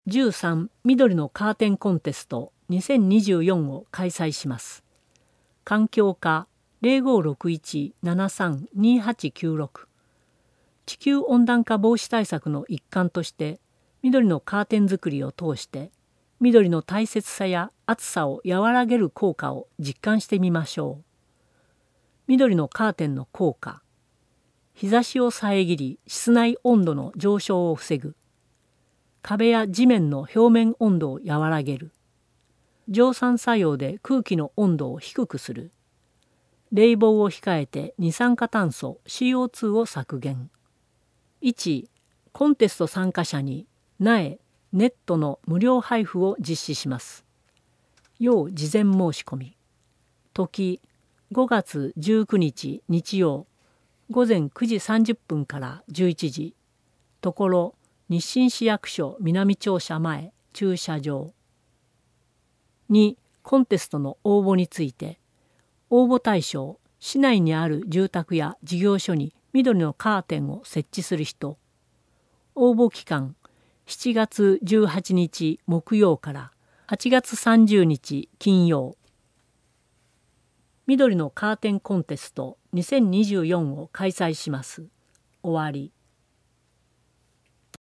13緑のカーテンコンテスト2024を開催します。環境課0561-732896。地球温暖化防止対策の一環として緑のカーテン作りを通して緑の大切さや暑さを和らげる効果を実感してみましょう。緑のカーテンの効果。日差しを遮り室内温度の上昇を防ぐ。壁や地面の表面温度を和らげる。蒸散作用で空気の温度を低くする。冷房を控えて二酸化炭素 CO2 を削減。1. コンテスト参加者に苗、ネットの無料配布を実施します。要事前申し込み。時5月19日日曜午前9時30分から11時。ところ日清市役所南庁舎前駐車場。2. コンテストの応募について。応募対象、市内にある住宅や事業所に緑のカーテンを設置する人。応募期間、7月18日木曜から8月30日金曜。緑のカーテンコンテスト2024を開催します。終わり。